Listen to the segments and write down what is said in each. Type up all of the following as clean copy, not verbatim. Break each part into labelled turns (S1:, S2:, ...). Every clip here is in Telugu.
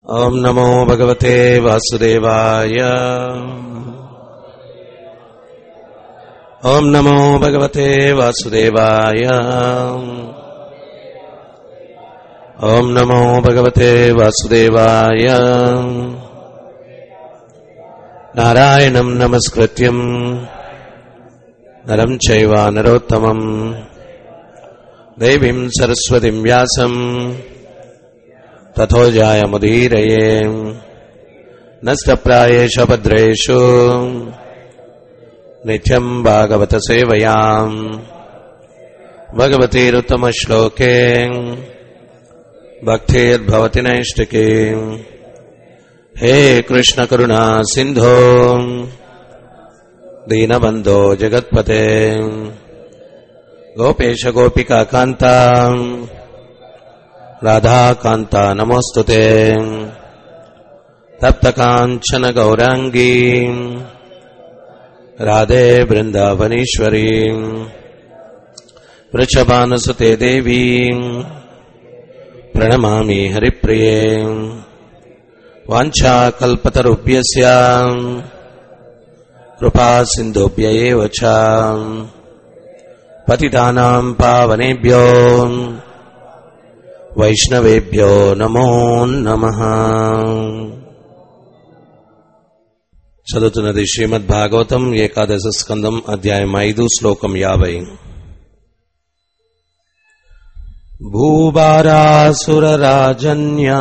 S1: ఓం నమో భగవతే వాసుదేవాయ. ఓం నమో భగవతే వాసుదేవాయ. ఓం నమో భగవతే వాసుదేవాయ. నారాయణం నమస్కృత్యం నరం చైవ నరోత్తమం దేవీం సరస్వతిం వ్యాసం తతో జాయముదీరయే. నష్టప్రాయేష భద్రేషు నిత్యం భాగవత సేవయాం. భగవతీరుత్తమశ్లోకే భక్తిర్భవతి నైష్టికీ. హే కృష్ణ కరుణా సింధో దీనబంధో జగత్పతే గోపేశ గోపికా కాంత రాధాకాంత నమోస్తుతే. తప్త కాంచన గౌరాంగీ రాధే బృందావనేశ్వరీ. వృషభానుసుతే దేవీ ప్రణమామి హరిప్రియే. వాంఛాకల్పతరుభ్యస్య కృపా సింధుభ్య ఏవ చ. పతితానాం పావనేభ్యో వైష్ణవేభ్యో నమో నమః. చదువుతున్నది శ్రీమద్ భాగవతం ఏకాదశ స్కందం అధ్యాయం 5 శ్లోకం 50. భూభారాసురరాజన్యా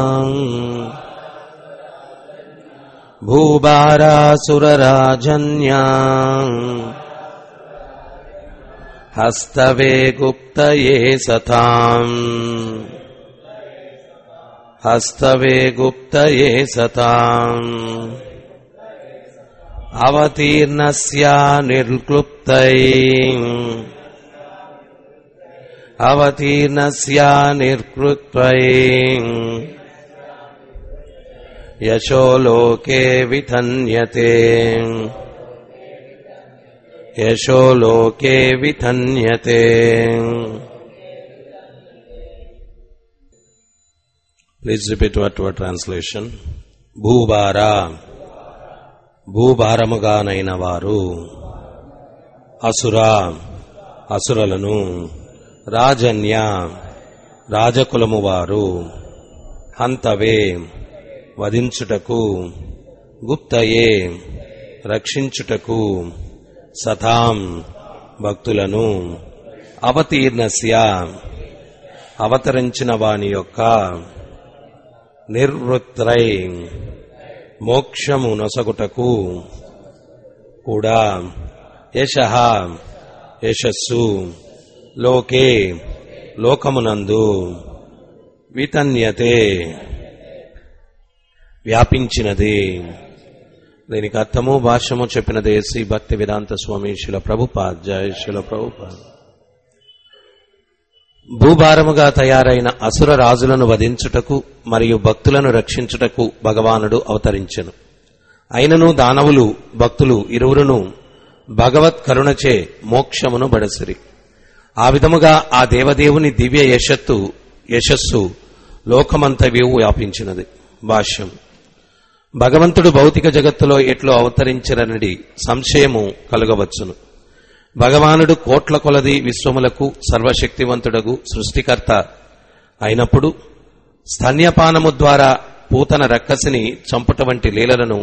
S1: భూభారాసురరాజన్యా హస్తవే గుప్తయే సతాం. హస్తవే గుప్తయే సతాం. అవతీర్ణస్యా నిర్క్లుప్తై. అవతీర్ణస్యా నిర్కృత్వై. యశో లోకే విధన్యతే. యశో లోకే విధన్యతే. Please repeat your translation. భూభార భూభారముగానైన వారు. అసుర అసురలను. రాజన్య రాజకులము వారు. హంతవే వధించుటకు. గుప్తయే రక్షించుటకు. సతాం భక్తులను. అవతీర్ణస్య అవతరించిన వాని యొక్క. నిర్వృత్రై మోక్షము నొసగుటకు కూడా. యశః యశస్సు. లోకే లోకమునందు. వితన్యతే వ్యాపించినది. దీనికి అర్థము భాష్యము చెప్పినది శ్రీ భక్తి వేదాంత స్వామి శిల ప్రభుపాద్. జయ శిల ప్రభుపాద్. భూభారముగా తయారైన అసుర రాజులను వధించుటకు మరియు భక్తులను రక్షించుటకు భగవానుడు అవతరించెను. అయినను దానవులు భక్తులు ఇరువురును భగవత్ కరుణచే మోక్షమును బడసిరి. ఆ విధముగా ఆ దేవదేవుని దివ్య యశస్సు లోకమంతవ్యూ వ్యాపించినది. భాష్యం. భగవంతుడు భౌతిక జగత్తులో ఎట్లు అవతరించిరనడి సంశయము కలుగవచ్చును. భగవానుడు కోట్ల కొలది విశ్వములకు సర్వశక్తివంతుడగు సృష్టికర్త అయినప్పుడు స్తన్యపానము ద్వారా పూతన రక్కసిని చంపుట వంటి లీలలను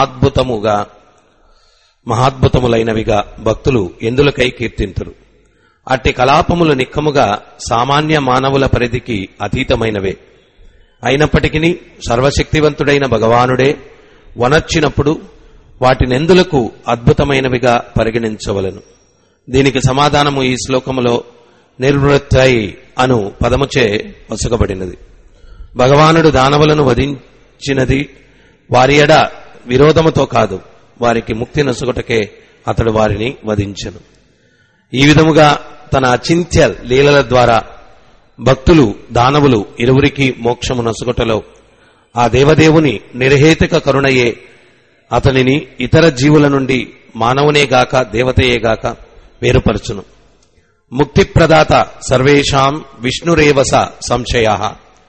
S1: మహాద్భుతములైనవిగా భక్తులు ఎందులకై కీర్తింతురు. అట్టి కలాపములు నిక్కముగా సామాన్య మానవుల పరిధికి అతీతమైనవే. అయినప్పటికీ సర్వశక్తివంతుడైన భగవానుడే వనర్చినప్పుడు వాటినెందులకు అద్భుతమైనవిగా పరిగణించవలను. దీనికి సమాధానము ఈ శ్లోకములో నిర్వృత్తై అను పదముచే వసగబడినది. భగవానుడు దానవులను వధించినది వారి ఎడ విరోధముతో కాదు, వారికి ముక్తి నొసగుటకే అతడు వారిని వధించెను. ఈ విధముగా తన అచింత్య లీలల ద్వారా భక్తులు దానవులు ఇరువురికి మోక్షము నొసగుటలో ఆ దేవదేవుని నిర్హేతుక కరుణయే అతనిని ఇతర జీవుల నుండి మానవునేగాక దేవతయేగాక వేరుపరచును. ముక్తిప్రదాత సర్వేషాం విష్ణురేవస సంశయాః.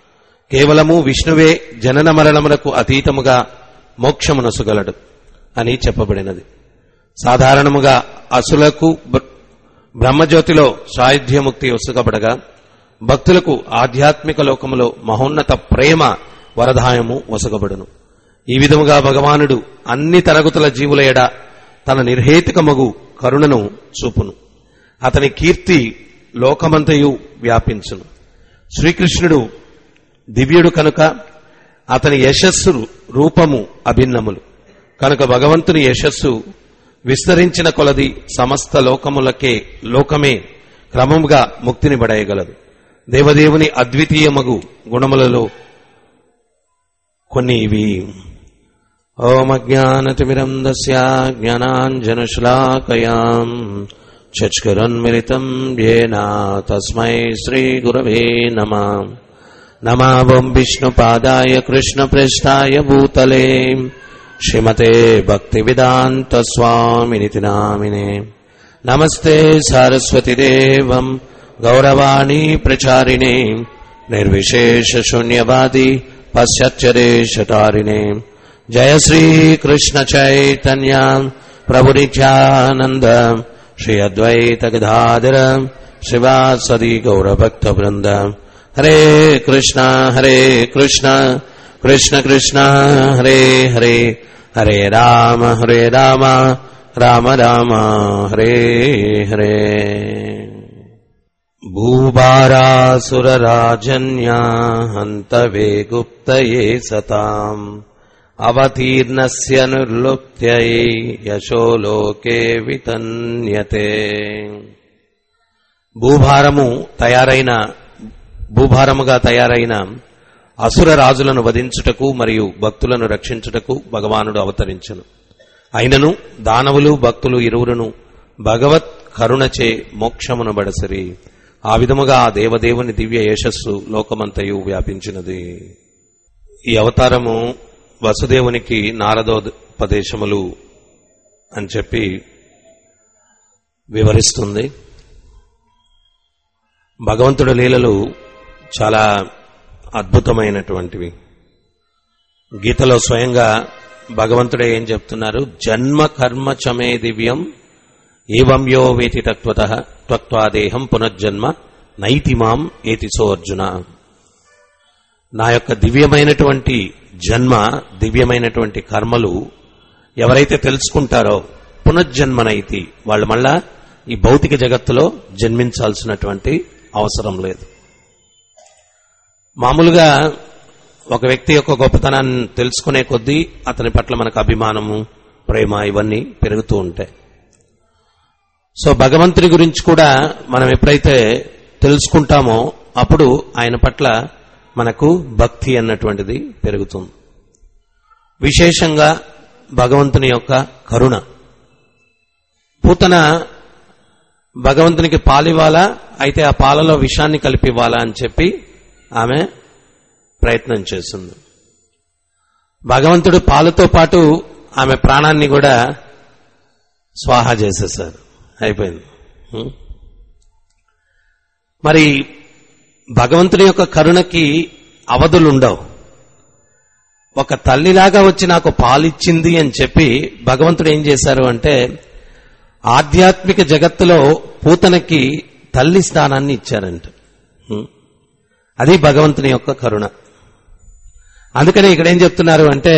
S1: కేవలము విష్ణువే జనన మరణములకు అతీతముగా మోక్షమునొసగలడు అని చెప్పబడినది. సాధారణముగా అసులకు బ్రహ్మజ్యోతిలో సాయుధ్యముక్తి ఒసగబడగా, భక్తులకు ఆధ్యాత్మిక లోకములో మహోన్నత ప్రేమ వరదాయము ఒసగబడును. ఈ విధముగా భగవానుడు అన్ని తరగతుల జీవుల ఎడ తన నిర్హేతుకమగు కరుణను చూపును. అతని కీర్తి లోకమంతయు వ్యాపించును. శ్రీకృష్ణుడు దివ్యుడు కనుక అతని యశస్సు రూపము అభిన్నములు కనుక భగవంతుని యశస్సు విస్తరించిన కొలది సమస్త లోకమే క్రమముగా ముక్తిని బడయగలదు. దేవదేవుని అద్వితీయమగు గుణములలో కొన్ని ఇవి. ఓం అజ్ఞానతిమిరంధస్య జ్ఞానాంజనశలాకయాం చక్షురున్మిలితం యేన తస్మై శ్రీగురవే నమః. నమో విష్ణుపాదాయ కృష్ణప్రేష్ఠాయ భూతలే శ్రీమతే భక్తివేదాంత స్వామినితి నామినే. నమస్తే సరస్వతీదేవం గౌరవాణి ప్రచారిణే నిర్విశేష శూన్యవాది పశ్చాత్యదేశతారిణే. జయ శ్రీకృష్ణ చైతన్య ప్రభు నిత్యానంద శ్రీ అద్వైత గదాధర శ్రీవాసది గౌరభక్త బృంద. హరే కృష్ణ కృష్ణ కృష్ణ హరే హరే, హరే రామ రామ రామ హరే హరే. భూభారాసురరాజన్యా హంతవే గుప్తయే సతాం అవతీర్ణస్య నిర్లుప్త్యై యశో లోకే వితన్యతే. భూభారముగా తయారైన అసుర రాజులను వధించుటకు మరియు భక్తులను రక్షించుటకు భగవానుడు అవతరించెను. అయినను దానవులు భక్తులు ఇరువురును భగవత్ కరుణచే మోక్షమును బడసిరి. ఆ విధముగా ఆ దేవదేవుని దివ్య యశస్సు లోకమంతయు వ్యాపించినది. ఈ అవతారము వసుదేవునికి నారదోపదేశములు అని చెప్పి వివరిస్తుంది. భగవంతుడి లీలలు చాలా అద్భుతమైనటువంటివి. గీతలో స్వయంగా భగవంతుడే ఏం చెప్తున్నారు? జన్మ కర్మ చమే దివ్యం ఏవం యో వేతి తత్వతః త్వక్త్వాదేహం పునర్జన్మ నైతి మాం ఏతి సో అర్జున. నా యొక్క దివ్యమైనటువంటి జన్మ, దివ్యమైనటువంటి కర్మలు ఎవరైతే తెలుసుకుంటారో పునర్జన్మనైతి, వాళ్ళు మళ్ళా ఈ భౌతిక జగత్తులో జన్మించాల్సినటువంటి అవసరం లేదు. మామూలుగా ఒక వ్యక్తి యొక్క గొప్పతనాన్ని తెలుసుకునే కొద్దీ అతని పట్ల మనకు అభిమానము, ప్రేమ ఇవన్నీ పెరుగుతూ ఉంటాయి. సో భగవంతుని గురించి కూడా మనం ఎప్పుడైతే తెలుసుకుంటామో అప్పుడు ఆయన పట్ల మనకు భక్తి అన్నటువంటిది పెరుగుతుంది. విశేషంగా భగవంతుని యొక్క కరుణ. పూతన భగవంతునికి పాలివ్వాలా, అయితే ఆ పాలలో విషాన్ని కలిపివ్వాలా అని చెప్పి ఆమె ప్రయత్నం చేస్తుంది. భగవంతుడు పాలతో పాటు ఆమె ప్రాణాన్ని కూడా స్వాహా చేసేశారు, అయిపోయింది. మరి భగవంతుని యొక్క కరుణకి అవధులుండవు. ఒక తల్లిలాగా వచ్చి నాకు పాలిచ్చింది అని చెప్పి భగవంతుడు ఏం చేశారు అంటే ఆధ్యాత్మిక జగత్తులో పూతనకి తల్లి స్థానాన్ని ఇచ్చారంట. అది భగవంతుని యొక్క కరుణ. అందుకని ఇక్కడ ఏం చెప్తున్నారు అంటే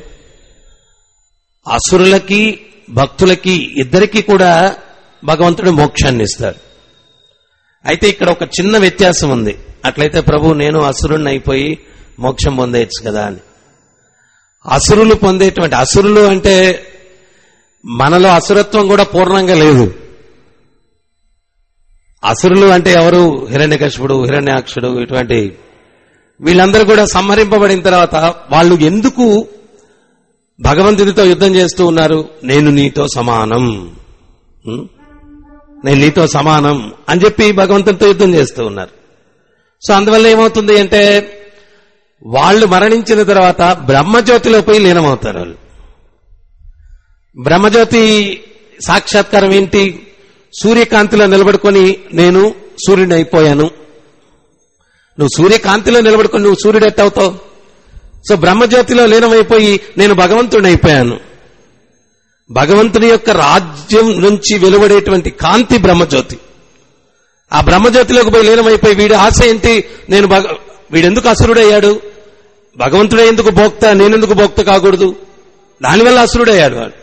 S1: అసురులకి భక్తులకి ఇద్దరికీ కూడా భగవంతుడు మోక్షాన్ని ఇస్తాడు. అయితే ఇక్కడ ఒక చిన్న వ్యత్యాసం ఉంది. అట్లయితే ప్రభు నేను అసురుణ్ణి అయిపోయి మోక్షం పొందేయచ్చు కదా అని. అసురులు పొందేటువంటి, అసురులు అంటే మనలో అసురత్వం కూడా పూర్ణంగా లేదు. అసురులు అంటే ఎవరు? హిరణ్యకశిపుడు, హిరణ్యాక్షుడు, ఇటువంటి వీళ్ళందరూ కూడా సంహరింపబడిన తర్వాత వాళ్ళు ఎందుకు భగవంతుడితో యుద్ధం చేస్తూ ఉన్నారు? నేను నీతో సమానం, నేను నీతో సమానం అని చెప్పి భగవంతుడితో యుద్ధం చేస్తూ ఉన్నారు. సో అందువల్ల ఏమవుతుంది అంటే వాళ్ళు మరణించిన తర్వాత బ్రహ్మజ్యోతిలో పోయి లీనమవుతారు. వాళ్ళు బ్రహ్మజ్యోతి సాక్షాత్కారం ఏంటి? సూర్యకాంతిలో నిలబడుకొని నేను సూర్యుని అయిపోయాను, నువ్వు సూర్యకాంతిలో నిలబడుకొని నువ్వు సూర్యుడు ఎట్టవుతావు? సో బ్రహ్మజ్యోతిలో లీనమైపోయి నేను భగవంతుడిని అయిపోయాను. భగవంతుని యొక్క రాజ్యం నుంచి వెలువడేటువంటి కాంతి బ్రహ్మజ్యోతి. ఆ బ్రహ్మజ్యోతిలోకి పోయి లీనమైపోయి వీడి ఆశ ఏంటి? వీడెందుకు అసురుడయ్యాడు? భగవంతుడే ఎందుకు భోక్త, నేనెందుకు భోక్త కాకూడదు? దానివల్ల అసురుడయ్యాడు వాడు.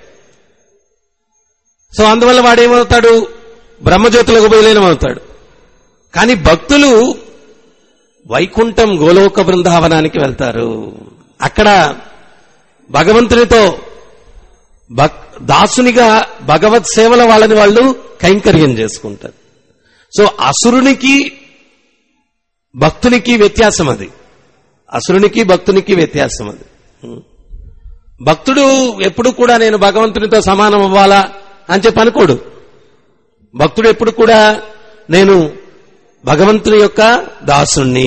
S1: సో అందువల్ల వాడేమవుతాడు? బ్రహ్మజ్యోతిలోకి పోయి లీనమవుతాడు. కానీ భక్తులు వైకుంఠం గోలోక బృందావనానికి వెళ్తారు. అక్కడ భగవంతునితో దాసునిగా భగవత్ సేవల వాళ్ళని వాళ్ళు కైంకర్యం చేసుకుంటారు. సో అసురునికి భక్తునికి వ్యత్యాసం అది. అసురునికి భక్తునికి వ్యత్యాసం అది. భక్తుడు ఎప్పుడు కూడా నేను భగవంతునితో సమానం అవ్వాలా అని చెప్పి అనుకోడు. భక్తుడు ఎప్పుడు కూడా నేను భగవంతుని యొక్క దాసుణ్ణి.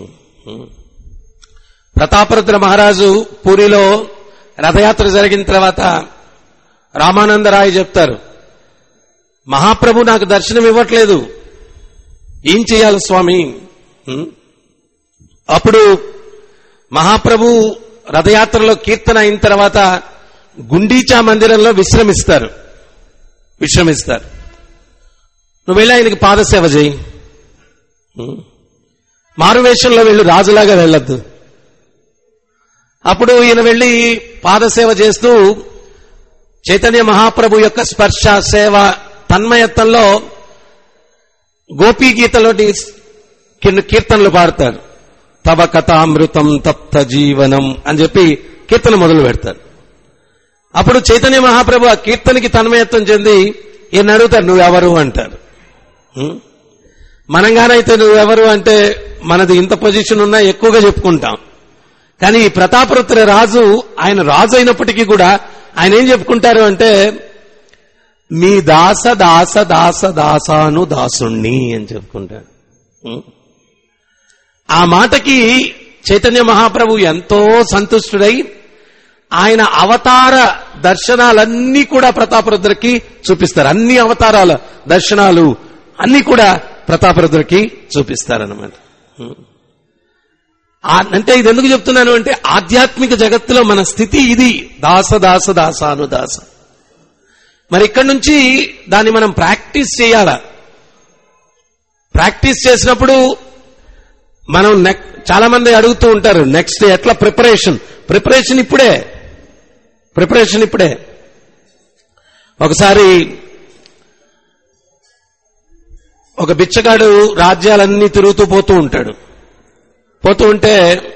S1: ప్రతాపరుద్ర మహారాజు పూరిలో రథయాత్ర జరిగిన తర్వాత రామానందరాయ్ చెప్తారు, మహాప్రభు నాకు దర్శనం ఇవ్వట్లేదు, ఏం చేయాలి స్వామి? అప్పుడు మహాప్రభు రథయాత్రలో కీర్తన అయిన తర్వాత గుండీచా మందిరంలో విశ్రమిస్తారు. నువ్వు వెళ్ళి ఆయనకి పాదసేవ చేయి. మారువేషంలో వెళ్ళు, రాజులాగా వెళ్ళొద్దు. అప్పుడు ఈయన వెళ్లి పాదసేవ చేస్తూ చైతన్య మహాప్రభు యొక్క స్పర్శ సేవ తన్మయత్వంలో గోపీ గీతలోని కీర్తనలు పాడతారు. తవ కథామృతం తప్త జీవనం అని చెప్పి కీర్తన మొదలు పెడతారు. అప్పుడు చైతన్య మహాప్రభు ఆ కీర్తనకి తన్మయత్వం చెంది ఈయన అడుగుతారు, నువ్వెవరు అంటారు. మనంగానైతే నువ్వెవరు అంటే మనది ఇంత పొజిషన్ ఉన్నా ఎక్కువగా చెప్పుకుంటాం. కానీ ఈ ప్రతాపరుద్ర రాజు, ఆయన రాజు అయినప్పటికీ కూడా ఆయన ఏం చెప్పుకుంటారు అంటే మీ దాస దాస దాస దాసాను దాసుణ్ణి అని చెప్పుకుంటాడు. ఆ మాటకి చైతన్య మహాప్రభు ఎంతో సంతుష్టుడై ఆయన అవతార దర్శనాలన్నీ కూడా ప్రతాపరుద్రకి చూపిస్తారు. అన్ని అవతారాల దర్శనాలు అన్ని కూడా ప్రతాపరుద్రకి చూపిస్తారన్నమాట. అంటే ఇది ఎందుకు చెప్తున్నాను అంటే ఆధ్యాత్మిక జగత్తులో మన స్థితి ఇది, దాస దాస దాసాను దాస. మరి ఇక్కడి నుంచి దాన్ని మనం ప్రాక్టీస్ చేయాలా. ప్రాక్టీస్ చేసినప్పుడు మనం చాలా మంది అడుగుతూ ఉంటారు, నెక్స్ట్ ఎట్లా ప్రిపరేషన్ ఇప్పుడే. ఒకసారి ఒక బిచ్చగాడు రాజ్యాలన్నీ తిరుగుతూ పోతూ ఉంటే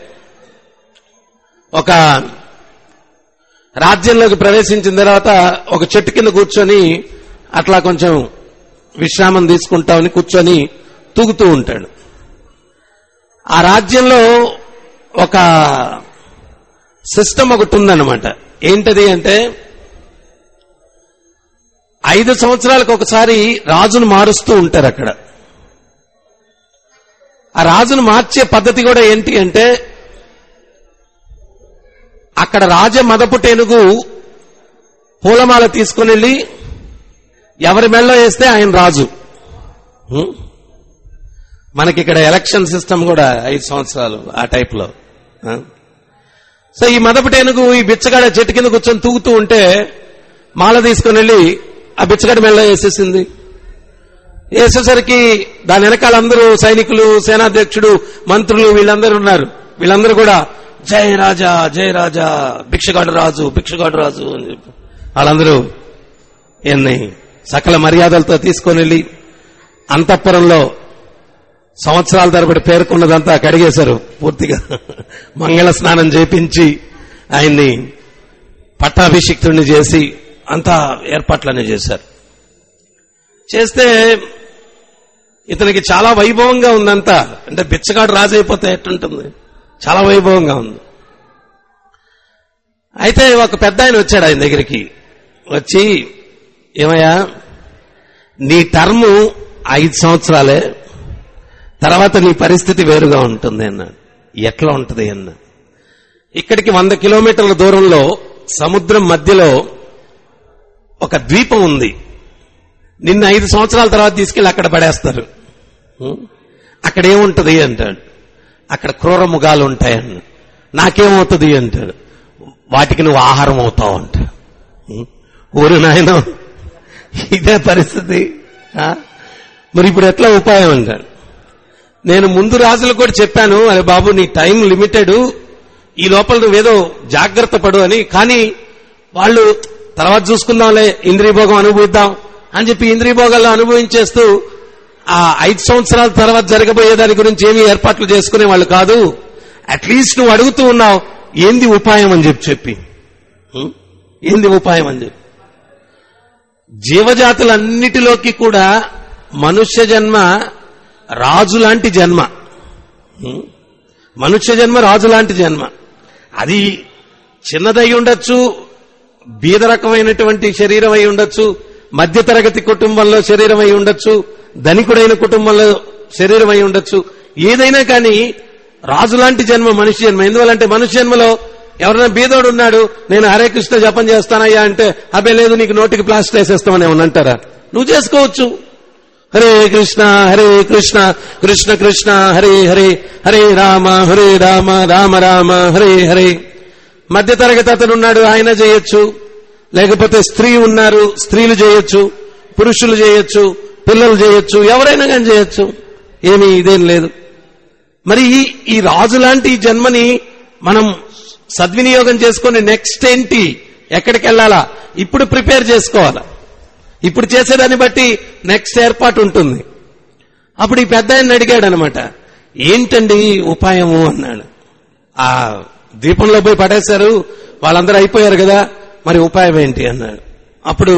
S1: ఒక రాజ్యంలోకి ప్రవేశించిన తర్వాత ఒక చెట్టు కింద కూర్చొని అట్లా కొంచెం విశ్రామం తీసుకుంటామని కూర్చొని తూగుతూ ఉంటాడు. ఆ రాజ్యంలో ఒక సిస్టమ్ ఒకటి ఉందన్నమాట. ఏంటది అంటే 5 సంవత్సరాలకు ఒకసారి రాజును మారుస్తూ ఉంటారు అక్కడ. ఆ రాజును మార్చే పద్ధతి కూడా ఏంటి అంటే అక్కడ రాజ మదపుటేనుగు పూలమాల తీసుకుని వెళ్ళి ఎవరి మెళ్ళో వేస్తే ఆయన రాజు. మనకి ఇక్కడ ఎలక్షన్ సిస్టమ్ కూడా 5 సంవత్సరాలు ఆ టైప్ లో. సో ఈ మదపుటేనుగు ఈ బిచ్చగాడ చెట్టు కింద కూర్చొని తూగుతూ ఉంటే మాల తీసుకుని వెళ్ళి ఆ బిచ్చగాడి మెళ్ళో వేసేసింది. వేసేసరికి దాని వెనకాల అందరూ సైనికులు, సేనాధ్యక్షుడు, మంత్రులు వీళ్ళందరూ ఉన్నారు. వీళ్ళందరూ కూడా జయ రాజా జయ రాజా, భిక్షగాడు రాజు అని చెప్పి వాళ్ళందరూ ఎన్ని సకల మర్యాదలతో తీసుకొని వెళ్ళి అంతఃపురంలో సంవత్సరాల తరబడి పేర్కొన్నదంతా కడిగేశారు. పూర్తిగా మంగళ స్నానం చేపించి ఆయన్ని పట్టాభిషిక్తుడిని చేసి అంతా ఏర్పాట్లనే చేశారు. చేస్తే ఇతనికి చాలా వైభవంగా ఉందంతా. అంటే బిచ్చగాడు రాజు అయిపోతే ఎట్టుంటుంది, చాలా వైభవంగా ఉంది. అయితే ఒక పెద్ద ఆయన వచ్చాడు ఆయన దగ్గరికి. వచ్చి, ఏమయ్యా నీ టర్ము 5 సంవత్సరాలే, తర్వాత నీ పరిస్థితి వేరుగా ఉంటుంది అన్నాడు. ఎట్లా ఉంటుంది అన్న, ఇక్కడికి 100 కిలోమీటర్ల దూరంలో సముద్రం మధ్యలో ఒక ద్వీపం ఉంది. నిన్ను 5 సంవత్సరాల తర్వాత తీసుకెళ్లి అక్కడ పడేస్తారు. అక్కడ ఏముంటది అంటాడు. అక్కడ క్రూర మృగాలు ఉంటాయన్న. నాకేమవుతుంది అంటాడు. వాటికి నువ్వు ఆహారం అవుతావు అంట. ఊరు నాయన, ఇదే పరిస్థితి. మరి ఇప్పుడు ఎట్లా ఉపాయం అంటాడు. నేను ముందు రాజులకు కూడా చెప్పాను, అరే బాబు నీ టైం లిమిటెడ్, ఈ లోపల నువ్వేదో జాగ్రత్త పడు అని. కానీ వాళ్ళు తర్వాత చూసుకుందాంలే, ఇంద్రియభోగం అనుభవిద్దాం అని చెప్పి ఇంద్రియభోగాల్లో అనుభవించేస్తూ ఆ 5 సంవత్సరాల తర్వాత జరగబోయే దాని గురించి ఏమీ ఏర్పాట్లు చేసుకునే వాళ్ళు కాదు. అట్లీస్ట్ నువ్వు అడుగుతూ ఉన్నావు, ఏంది ఉపాయం అని చెప్పి ఏంది ఉపాయం అని చెప్పి. జీవజాతులన్నిటిలోకి కూడా మనుష్య జన్మ రాజులాంటి జన్మ. మనుష్య జన్మ రాజులాంటి జన్మ. అది చిన్నదై ఉండొచ్చు, బీద రకమైనటువంటి శరీరం అయి ఉండొచ్చు, మధ్యతరగతి కుటుంబంలో శరీరం అయి ఉండొచ్చు, ధనికుడైన కుటుంబంలో శరీరం అయి ఉండొచ్చు. ఏదైనా కానీ రాజులాంటి జన్మ మనిషి జన్మ. ఎందువల్లంటే మనుష్య జన్మలో ఎవరైనా బీదోడు ఉన్నాడు, నేను హరే కృష్ణ జపం చేస్తానయ్యా అంటే, అబ్బే లేదు నీకు నోటికి ప్లాస్టర్ వేసేస్తామని ఏమన్నా అంటారా? నువ్వు చేసుకోవచ్చు. హరే కృష్ణ కృష్ణ కృష్ణ హరే హరే, హరే రామ రామ రామ హరే హరే. మధ్యతరగతి అతను ఉన్నాడు, ఆయన చేయొచ్చు. లేకపోతే స్త్రీ ఉన్నారు, స్త్రీలు చేయొచ్చు, పురుషులు చేయొచ్చు, పిల్లలు చేయొచ్చు, ఎవరైనా కానీ చేయొచ్చు. ఏమీ ఇదేం లేదు. మరి ఈ రాజులాంటి జన్మని మనం సద్వినియోగం చేసుకుని నెక్స్ట్ ఏంటి, ఎక్కడికి వెళ్ళాలా, ఇప్పుడు ప్రిపేర్ చేసుకోవాలా. ఇప్పుడు చేసేదాన్ని బట్టి నెక్స్ట్ ఏర్పాటు ఉంటుంది. అప్పుడు ఈ పెద్ద ఆయన అడిగాడు అనమాట, ఏంటండి ఉపాయము అన్నాడు. ఆ ద్వీపంలో పోయి పడేశారు, వాళ్ళందరూ అయిపోయారు కదా, మరి ఉపాయం ఏంటి అన్నాడు. అప్పుడు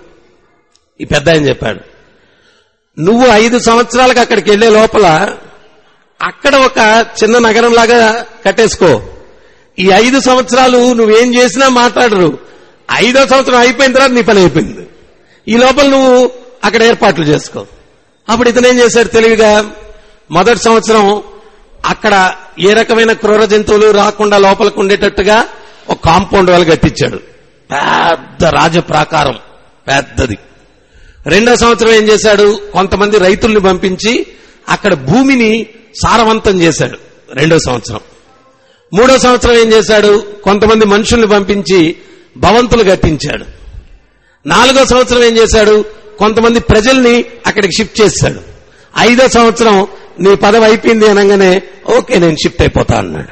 S1: ఈ పెద్ద ఆయన చెప్పాడు, నువ్వు 5 సంవత్సరాలకు అక్కడికి వెళ్లే లోపల అక్కడ ఒక చిన్న నగరం లాగా కట్టేసుకో. ఈ 5 సంవత్సరాలు నువ్వేం చేసినా మాట్లాడరు. 5వ సంవత్సరం అయిపోయిన తర్వాత నీ పని అయిపోయింది. ఈ లోపల నువ్వు అక్కడ ఏర్పాట్లు చేసుకో. అప్పుడు ఇతనేం చేశాడు తెలివిగా, మొదటి సంవత్సరం అక్కడ ఏ రకమైన క్రూర జంతువులు రాకుండా లోపలికి ఉండేటట్టుగా ఒక కాంపౌండ్ వాళ్ళు కట్టించాడు, పెద్ద రాజప్రాకారం పెద్దది. 2వ సంవత్సరం ఏం చేశాడు, కొంతమంది రైతుల్ని పంపించి అక్కడ భూమిని సారవంతం చేశాడు 2వ సంవత్సరం. 3వ సంవత్సరం ఏం చేశాడు, కొంతమంది మనుషుల్ని పంపించి భవంతులు కట్టించాడు. 4వ సంవత్సరం ఏం చేశాడు, కొంతమంది ప్రజల్ని అక్కడికి షిఫ్ట్ చేశాడు. 5వ సంవత్సరం నీ పదవి అయిపోయింది అనగానే ఓకే నేను షిఫ్ట్ అయిపోతా అన్నాడు.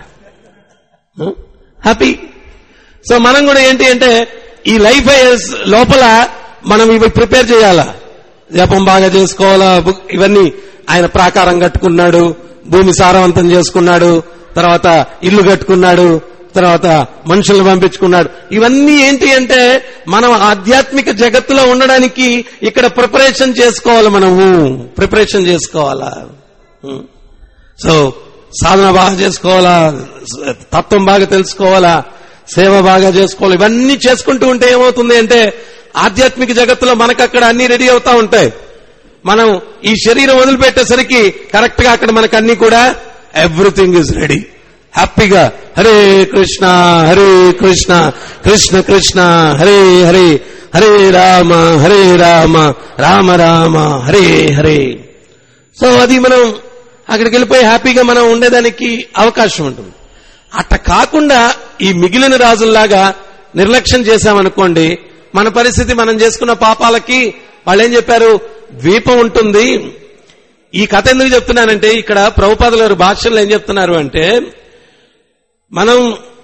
S1: హ్యాపీ. సో మనం కూడా ఏంటి అంటే ఈ లైఫ్ లోపల మనం ఇవి ప్రిపేర్ చేయాలా, జపం బాగా చేసుకోవాలా. ఇవన్నీ ఆయన ప్రాకారం కట్టుకున్నాడు, భూమి సారవంతం చేసుకున్నాడు, తర్వాత ఇల్లు కట్టుకున్నాడు, తర్వాత మనుషులను పంపించుకున్నాడు. ఇవన్నీ ఏంటి అంటే మనం ఆధ్యాత్మిక జగత్తులో ఉండడానికి ఇక్కడ ప్రిపరేషన్ చేసుకోవాలి, మనము ప్రిపరేషన్ చేసుకోవాలా. సో సాధన బాగా చేసుకోవాలా, తత్వం బాగా తెలుసుకోవాలా, సేవ బాగా చేసుకోవాలి. ఇవన్నీ చేసుకుంటూ ఉంటే ఏమవుతుంది అంటే ఆధ్యాత్మిక జగత్తులో మనకు అక్కడ అన్ని రెడీ అవుతా ఉంటాయి. మనం ఈ శరీరం వదిలిపెట్టేసరికి కరెక్ట్ గా అక్కడ మనకు అన్ని కూడా ఎవ్రీథింగ్ ఈజ్ రెడీ. హ్యాపీగా హరే కృష్ణ కృష్ణ కృష్ణ హరే హరే, హరే రామ రామ రామ హరే హరే. సో అది మనం అక్కడికి వెళ్ళిపోయి హ్యాపీగా మనం ఉండేదానికి అవకాశం ఉంటుంది. అట్ట కాకుండా ఈ మిగిలిన రాజుల్లాగా నిర్లక్ష్యం చేశామనుకోండి, మన పరిస్థితి మనం చేసుకున్న పాపాలకి వాళ్ళు ఏం చెప్పారు, ద్వీపం ఉంటుంది. ఈ కథ ఎందుకు చెప్తున్నానంటే ఇక్కడ ప్రభుపాదుల గారు భాష్యంలో ఏం చెప్తున్నారు అంటే, మనం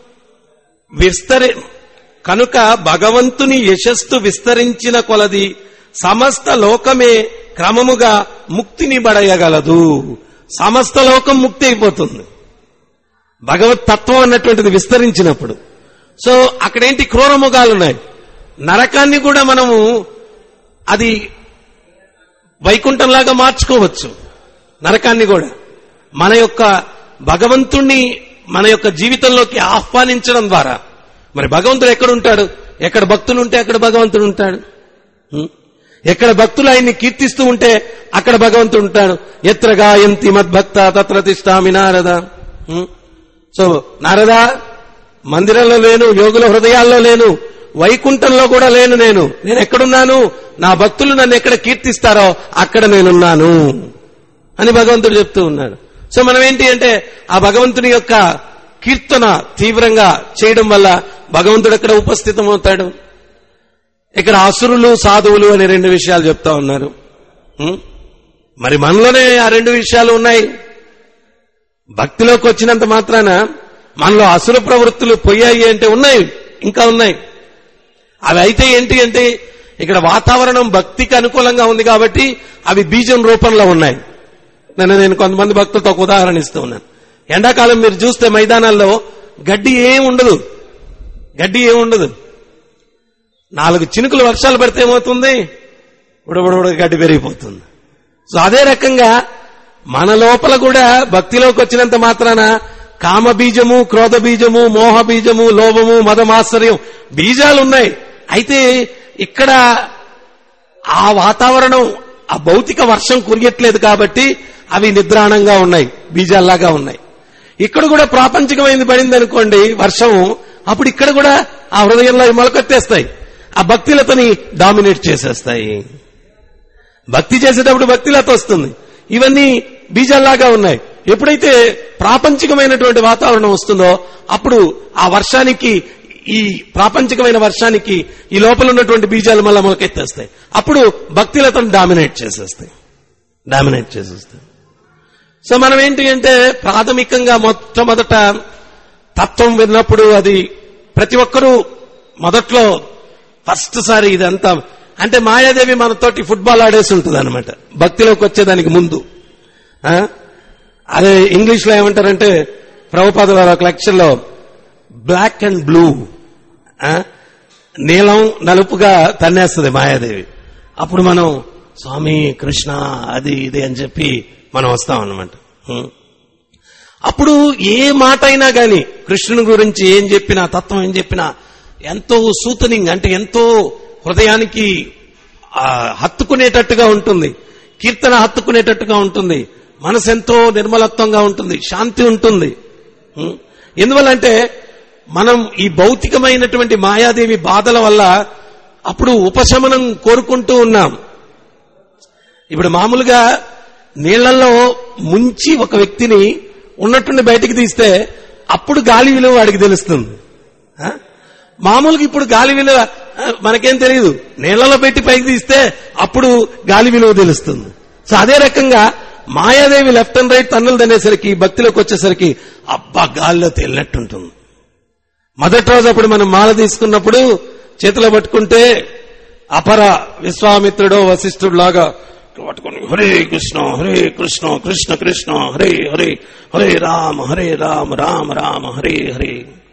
S1: కనుక భగవంతుని యశస్సు విస్తరించిన కొలది సమస్త లోకమే క్రమముగా ముక్తిని బడయగలదు. సమస్త లోకం ముక్తి అయిపోతుంది భగవత్ తత్వం అన్నటువంటిది విస్తరించినప్పుడు. సో అక్కడేంటి క్రూరముగాలున్నాయి. నరకాన్ని కూడా మనము అది వైకుంఠంలాగా మార్చుకోవచ్చు. నరకాన్ని కూడా మన యొక్క భగవంతుణ్ణి మన యొక్క జీవితంలోకి ఆహ్వానించడం ద్వారా. మరి భగవంతుడు ఎక్కడుంటాడు, ఎక్కడ భక్తులు ఉంటే అక్కడ భగవంతుడు ఉంటాడు. ఎక్కడ భక్తులు ఆయన్ని కీర్తిస్తూ ఉంటే అక్కడ భగవంతుడు ఉంటాడు. ఎత్ర గాయంతి మద్భక్త తత్ర తిష్టామి నారద. సో నారద మందిరంలో లేను, యోగుల హృదయాల్లో లేను, వైకుంఠంలో కూడా లేను. నేను ఎక్కడున్నాను, నా భక్తులు నన్ను ఎక్కడ కీర్తిస్తారో అక్కడ నేనున్నాను అని భగవంతుడు చెప్తూ ఉన్నాడు. సో మనం ఏంటి అంటే ఆ భగవంతుని యొక్క కీర్తన తీవ్రంగా చేయడం వల్ల భగవంతుడు ఎక్కడ ఉపస్థితమవుతాడు. ఇక్కడ అసురులు సాధువులు అనే రెండు విషయాలు చెప్తా ఉన్నారు. మరి మనలోనే ఆ రెండు విషయాలు ఉన్నాయి. భక్తిలోకి వచ్చినంత మాత్రాన మనలో అసుర ప్రవృత్తులు పోయాయి అంటే ఉన్నాయి, ఇంకా ఉన్నాయి. అవి అయితే ఏంటి అంటే ఇక్కడ వాతావరణం భక్తికి అనుకూలంగా ఉంది కాబట్టి అవి బీజం రూపంలో ఉన్నాయి. నేను కొంతమంది భక్తులతో ఒక ఉదాహరణ ఇస్తూ ఉన్నాను. ఎండాకాలం మీరు చూస్తే మైదానాల్లో గడ్డి ఏం ఉండదు. 4 చినుకులు వర్షాలు పడితే ఏమవుతుంది? ఉడబుడ గడ్డి పెరిగిపోతుంది. సో అదే రకంగా మన లోపల కూడా భక్తిలోకి వచ్చినంత మాత్రాన కామ బీజము, క్రోధ బీజము, మోహ బీజము, లోభము, మదమాశ్చర్యం బీజాలు ఉన్నాయి. అయితే ఇక్కడ ఆ వాతావరణం, ఆ భౌతిక వర్షం కురియట్లేదు కాబట్టి అవి నిద్రాణంగా ఉన్నాయి, బీజాల్లాగా ఉన్నాయి. ఇక్కడ కూడా ప్రాపంచికమైంది పడింది అనుకోండి వర్షం, అప్పుడు ఇక్కడ కూడా ఆ హృదయంలో మొలకెత్తేస్తాయి, ఆ భక్తిలతని డామినేట్ చేసేస్తాయి. భక్తి చేసేటప్పుడు భక్తిలత వస్తుంది. ఇవన్నీ బీజాల్లాగా ఉన్నాయి. ఎప్పుడైతే ప్రాపంచికమైనటువంటి వాతావరణం వస్తుందో అప్పుడు ఆ వర్షానికి, ఈ ప్రాపంచికమైన వర్షానికి ఈ లోపల ఉన్నటువంటి బీజాలు మళ్ళా మొలకెత్తేస్తాయి. అప్పుడు భక్తిలతను డామినేట్ చేసేస్తాయి. సో మనం ఏంటి అంటే ప్రాథమికంగా మొట్టమొదట తత్వం విన్నప్పుడు అది ప్రతి ఒక్కరూ మొదట్లో ఫస్ట్ సారి ఇదంతా అంటే మాయాదేవి మనతోటి ఫుట్బాల్ ఆడేసి ఉంటుంది అనమాట భక్తిలోకి వచ్చేదానికి ముందు. అదే ఇంగ్లీష్ లో ఏమంటారంటే ప్రభుపాద వారు ఒక లెక్చర్లో బ్లాక్ అండ్ బ్లూ, నీలం నలుపుగా తన్నేస్తుంది మాయాదేవి. అప్పుడు మనం స్వామి కృష్ణ అది ఇది అని చెప్పి మనం వస్తాం అన్నమాట. అప్పుడు ఏ మాట అయినా గాని కృష్ణుని గురించి ఏం చెప్పినా, తత్వం ఏం చెప్పినా ఎంతో సూతనింగ్ అంటే ఎంతో హృదయానికి హత్తుకునేటట్టుగా ఉంటుంది, కీర్తన హత్తుకునేటట్టుగా ఉంటుంది, మనసు ఎంతో నిర్మలత్వంగా ఉంటుంది, శాంతి ఉంటుంది. ఎందువల్లంటే మనం ఈ భౌతికమైనటువంటి మాయాదేవి బాధల వల్ల అప్పుడు ఉపశమనం కోరుకుంటూ ఉన్నాం. ఇప్పుడు మామూలుగా నీళ్లలో ముంచి ఒక వ్యక్తిని ఉన్నట్టుండి బయటికి తీస్తే అప్పుడు గాలి విలువ వాడికి తెలుస్తుంది. మామూలుగా ఇప్పుడు గాలి విలువ మనకేం తెలియదు, నీళ్లలో పెట్టి పైకి తీస్తే అప్పుడు గాలి విలువ తెలుస్తుంది. సో అదే రకంగా మాయాదేవి లెఫ్ట్ అండ్ రైట్ తన్నులు తినేసరికి భక్తిలోకి వచ్చేసరికి అబ్బా గాలిలో తేలినట్టుంటుంది. మొదటి రోజు అప్పుడు మనం మాల తీసుకున్నప్పుడు చేతిలో పట్టుకుంటే అపర విశ్వామిత్రుడో వశిష్ఠుడు లాగా పట్టుకుని హరే కృష్ణ కృష్ణ కృష్ణ హరే హరే, హరే రామ రామ రామ హరే హరే.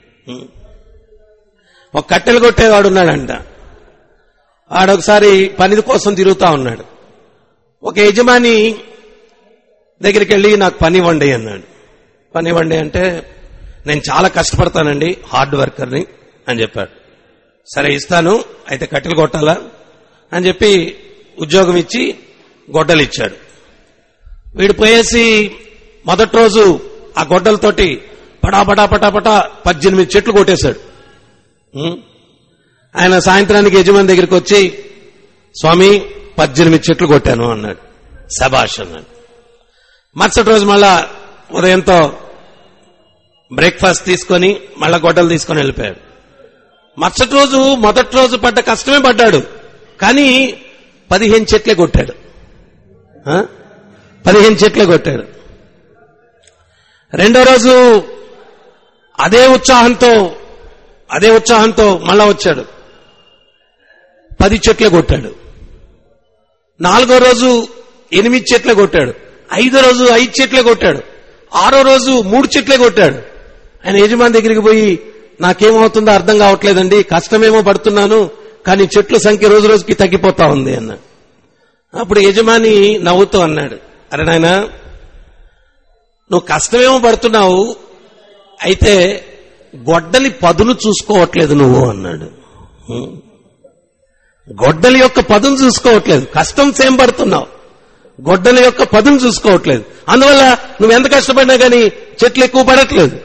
S1: ఒక కట్టెలు కొట్టేవాడు ఉన్నాడంట. ఆడొకసారి పని కోసం తిరుగుతా ఉన్నాడు. ఒక యజమాని దగ్గరికి వెళ్ళి నాకు పని ఇవ్వండి అన్నాడు. పని ఇవ్వండి అంటే నేను చాలా కష్టపడతానండి, హార్డ్ వర్కర్ని అని చెప్పాడు. సరే ఇస్తాను, అయితే కట్టెలు కొట్టాలా అని చెప్పి ఉద్యోగం ఇచ్చి గొడ్డలు ఇచ్చాడు. వీడు పోయేసి మొదటి రోజు ఆ గొడ్డలతోటి పటాపటా 18 చెట్లు కొట్టేశాడు. ఆయన సాయంత్రానికి యజమాని దగ్గరికి వచ్చి స్వామి 18 చెట్లు కొట్టాను అన్నాడు. శభాష్ అన్నాడు. మరుసటి రోజు మళ్ళా ఉదయంతో బ్రేక్ఫాస్ట్ తీసుకొని మళ్ళా గొడ్డలు తీసుకొని వెళ్ళిపోయాడు. మరుసటి రోజు మొదటి రోజు పడ్డ కష్టమే పడ్డాడు, కానీ 15 చెట్లే కొట్టాడు. 15 చెట్లే కొట్టాడు. రెండో రోజు అదే ఉత్సాహంతో మళ్ళా వచ్చాడు, 10 చెట్లే కొట్టాడు. 4వ రోజు 8 చెట్లే కొట్టాడు. 5వ రోజు 5 చెట్లే కొట్టాడు. 6వ రోజు 3 చెట్లే కొట్టాడు. ఆయన యజమాని దగ్గరికి పోయి నాకేమవుతుందో అర్థం కావట్లేదండి, కష్టమేమో పడుతున్నాను, కానీ చెట్ల సంఖ్య రోజు రోజుకి తగ్గిపోతా ఉంది అన్నాడు. అప్పుడు యజమాని నవ్వుతూ అన్నాడు, అరే నాయనా నువ్వు కష్టమేమో పడుతున్నావు, అయితే గొడ్డలి పదును చూసుకోవట్లేదు నువ్వు అన్నాడు. గొడ్డలి యొక్క పదును చూసుకోవట్లేదు, కష్టం సేమ్ పడుతున్నావు, గొడ్డలి యొక్క పదును చూసుకోవట్లేదు. అందువల్ల నువ్వెంత కష్టపడినా కానీ చెట్లు ఎక్కువ పడట్లేదు.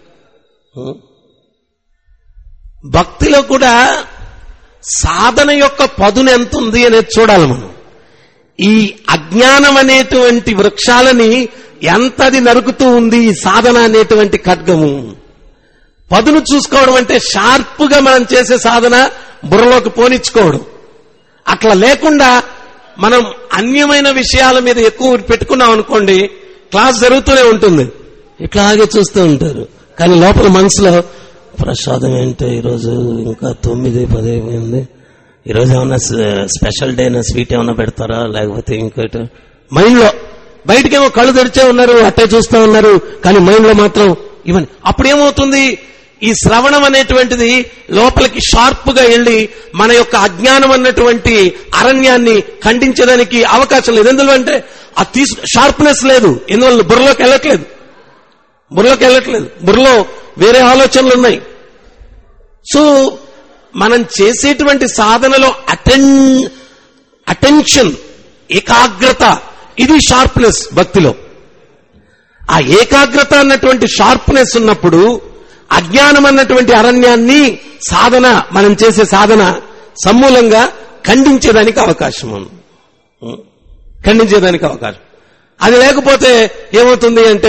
S1: భక్తిలో కూడా సాధన యొక్క పదును ఎంత ఉంది అనేది చూడాలి మనం. ఈ అజ్ఞానం అనేటువంటి వృక్షాలని ఎంత అది నరుకుతూ ఉంది ఈ సాధన అనేటువంటి ఖడ్గము. పదును చూసుకోవడం అంటే షార్ప్ గా మనం చేసే సాధన బుర్రలోకి పోనిచ్చుకోవడం. అట్లా లేకుండా మనం అన్యమైన విషయాల మీద ఎక్కువ పెట్టుకున్నాం అనుకోండి, క్లాస్ జరుగుతూనే ఉంటుంది, ఇట్లాగే చూస్తూ ఉంటారు. కానీ లోపల మనసులో ప్రసాదం ఏంటో ఈరోజు ఇంకా 9-10 అయిపోయింది, ఈరోజు ఏమన్నా స్పెషల్ డే స్వీట్ ఏమన్నా పెడతారా, లేకపోతే ఇంకోటి మైండ్ లో. బయటకేమో కళ్ళు తెరిచే ఉన్నారు, అట్టే చూస్తూ ఉన్నారు, కానీ మైండ్ లో మాత్రం ఇవన్నీ. అప్పుడేమవుతుంది, ఈ శ్రవణం అనేటువంటిది లోపలికి షార్ప్ గా వెళ్ళి మన యొక్క అజ్ఞానం అన్నటువంటి అరణ్యాన్ని ఖండించడానికి అవకాశం లేదు. ఎందుకంటే ఆ షార్ప్నెస్ లేదు, ఎందువల్ల బుర్రలోకి వెళ్ళట్లేదు, బుర్రలో వేరే ఆలోచనలు ఉన్నాయి. సో మనం చేసేటువంటి సాధనలో అటెన్షన్, ఏకాగ్రత, ఇది షార్ప్నెస్ భక్తిలో. ఆ ఏకాగ్రత అన్నటువంటి షార్ప్నెస్ ఉన్నప్పుడు అజ్ఞానం అన్నటువంటి అరణ్యాన్ని సాధన, మనం చేసే సాధన సమూలంగా ఖండించేదానికి అవకాశం ఉంది, ఖండించేదానికి అవకాశం. అది లేకపోతే ఏమవుతుంది అంటే,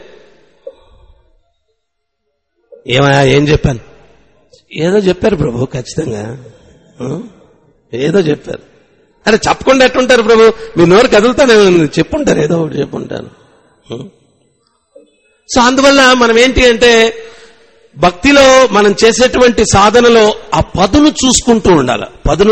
S1: ఏం చెప్పాను, ఏదో చెప్పారు ప్రభు, ఖచ్చితంగా ఏదో చెప్పారు. అరే చెప్పకుండా ఎట్టుంటారు ప్రభు, మీ నోరు కదులుతానే చెప్పుంటారు, ఏదో ఒకటి చెప్పుంటారు. సో అందువల్ల మనం ఏంటి అంటే, భక్తిలో మనం చేసేటువంటి సాధనలో ఆ పదును చూసుకుంటూ ఉండాలి,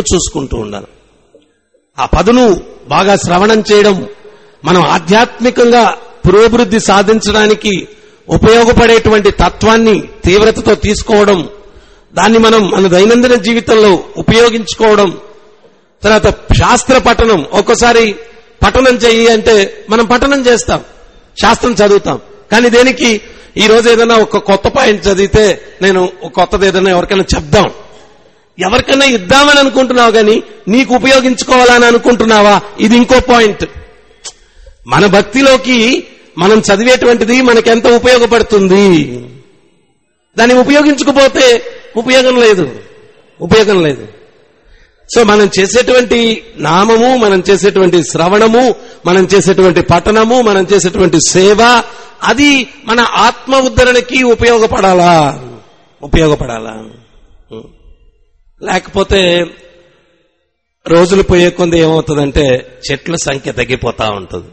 S1: ఆ పదును బాగా శ్రవణం చేయడం, మనం ఆధ్యాత్మికంగా పురోభివృద్ధి సాధించడానికి ఉపయోగపడేటువంటి తత్వాన్ని తీవ్రతతో తీసుకోవడం, దాన్ని మనం మన దైనందిన జీవితంలో ఉపయోగించుకోవడం. తర్వాత శాస్త్ర పఠనం, ఒక్కోసారి పఠనం చెయ్యి అంటే మనం పఠనం చేస్తాం, శాస్త్రం చదువుతాం, కానీ దేనికి, ఈ రోజు ఏదైనా ఒక కొత్త పాయింట్ చదివితే నేను కొత్తది ఏదైనా ఎవరికైనా చెప్దాం, ఎవరికైనా ఇద్దామని అనుకుంటున్నావు కానీ నీకు ఉపయోగించుకోవాలని అనుకుంటున్నావా, ఇది ఇంకో పాయింట్. మన భక్తిలోకి మనం చదివేటువంటిది మనకెంత ఉపయోగపడుతుంది, దాన్ని ఉపయోగించుకోపోతే ఉపయోగం లేదు. సో మనం చేసేటువంటి నామము, మనం చేసేటువంటి శ్రవణము, మనం చేసేటువంటి పఠనము, మనం చేసేటువంటి సేవ, అది మన ఆత్మ ఉద్ధరణకి ఉపయోగపడాలా. లేకపోతే రోజులు పోయే కొంది ఏమవుతుందంటే చెట్ల సంఖ్య తగ్గిపోతా ఉంటుంది.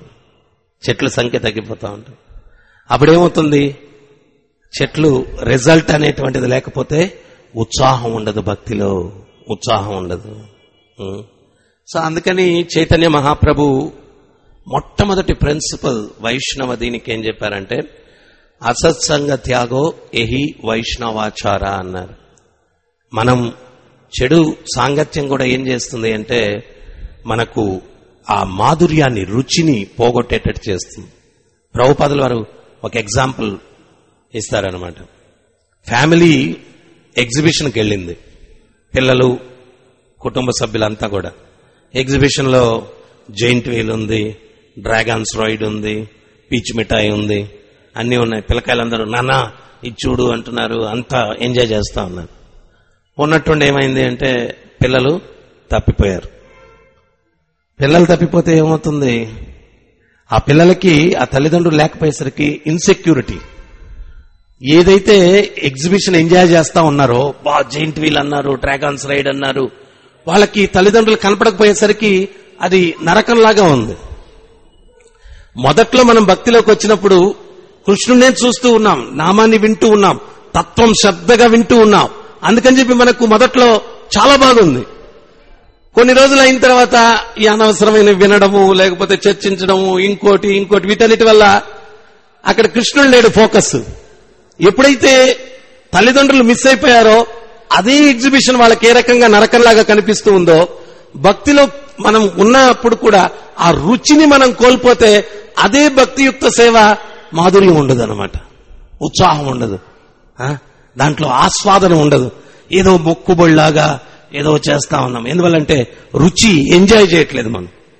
S1: అప్పుడేమవుతుంది, చెట్లు రిజల్ట్ అనేటువంటిది లేకపోతే ఉత్సాహం ఉండదు, భక్తిలో ఉత్సాహం ఉండదు. సో అందుకని చైతన్య మహాప్రభు మొట్టమొదటి ప్రిన్సిపల్ వైష్ణవ దీనికి ఏం చెప్పారంటే, అసత్సంగ త్యాగో ఎహి వైష్ణవాచార అన్నారు. మనం చెడు సాంగత్యం కూడా ఏం చేస్తుంది అంటే, మనకు ఆ మాధుర్యాన్ని, రుచిని పోగొట్టేటట్టు చేస్తుంది. ప్రభుపాదుల వారు ఒక ఎగ్జాంపుల్ ఇస్తారనమాట. ఫ్యామిలీ ఎగ్జిబిషన్కి వెళ్ళింది, పిల్లలు, కుటుంబ సభ్యులంతా కూడా. ఎగ్జిబిషన్ లో జైంట్ వీల్ ఉంది, డ్రాగన్స్ రైడ్ ఉంది, పీచ్ మిఠాయి ఉంది, అన్ని ఉన్నాయి. పిల్లకాయలందరూ నాన్న ఇది చూడు అంటున్నారు, అంతా ఎంజాయ్ చేస్తా ఉన్నారు. ఉన్నట్టుండి ఏమైంది అంటే, పిల్లలు తప్పిపోయారు. పిల్లలు తప్పిపోతే ఏమవుతుంది, ఆ పిల్లలకి ఆ తల్లిదండ్రులు లేకపోయేసరికి ఇన్సెక్యూరిటీ. ఏదైతే ఎగ్జిబిషన్ ఎంజాయ్ చేస్తా ఉన్నారో, జైంట్ వీల్ అన్నారు, డ్రాగన్స్ రైడ్ అన్నారు, వాళ్ళకి తల్లిదండ్రులు కనపడకపోయేసరికి అది నరకంలాగా ఉంది. మొదట్లో మనం భక్తిలోకి వచ్చినప్పుడు కృష్ణుడినే చూస్తూ ఉన్నాం, నామాన్ని వింటూ ఉన్నాం, తత్వం శ్రద్ధగా వింటూ ఉన్నాం. అందుకని చెప్పి మనకు మొదట్లో చాలా బాగుంది. కొన్ని రోజులు అయిన తర్వాత ఈ అనవసరమైన వినడము, లేకపోతే చర్చించడము, ఇంకోటి వీటన్నిటి వల్ల అక్కడ కృష్ణుడు లేడు ఫోకస్. ఎప్పుడైతే తల్లిదండ్రులు మిస్ అయిపోయారో, అదే ఎగ్జిబిషన్ వాళ్ళకి ఏ రకంగా నరకంలాగా కనిపిస్తూ ఉందో, భక్తిలో మనం ఉన్నప్పుడు కూడా ఆ రుచిని మనం కోల్పోతే అదే భక్తియుక్త సేవ మాధుర్యం ఉండదు అనమాట, ఉత్సాహం ఉండదు, దాంట్లో ఆస్వాదన ఉండదు. ఏదో మొక్కుబడిలాగా ఏదో చేస్తా ఉన్నాం. ఎందువల్లంటే రుచి ఎంజాయ్ చేయట్లేదు.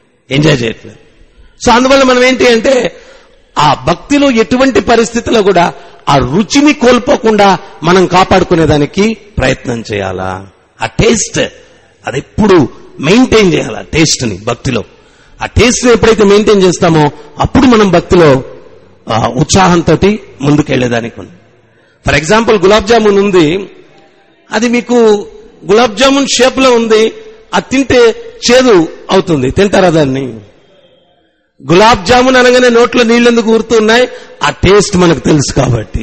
S1: సో అందువల్ల మనం ఏంటి అంటే, ఆ భక్తిలో ఎటువంటి పరిస్థితుల్లో కూడా ఆ రుచిని కోల్పోకుండా మనం కాపాడుకునేదానికి ప్రయత్నం చేయాలా. ఆ టేస్ట్ అది ఎప్పుడు మెయింటైన్ చేయాలా, టేస్ట్ ని భక్తిలో. ఆ టేస్ట్ ని ఎప్పుడైతే మెయింటైన్ చేస్తామో అప్పుడు మనం భక్తిలో ఉత్సాహంతో ముందుకెళ్లేదానికి ఉంది. ఫర్ ఎగ్జాంపుల్ గులాబ్ జామున్ ఉంది, అది మీకు గులాబ్ జామున్ షేప్ లో ఉంది, అది తింటే చేదు అవుతుంది. తింటారా దాన్ని? గులాబ్ జామున్ అనగానే నోట్లో నీళ్ళెందుకు ఊరుతున్నాయి? ఆ టేస్ట్ మనకు తెలుసు కాబట్టి.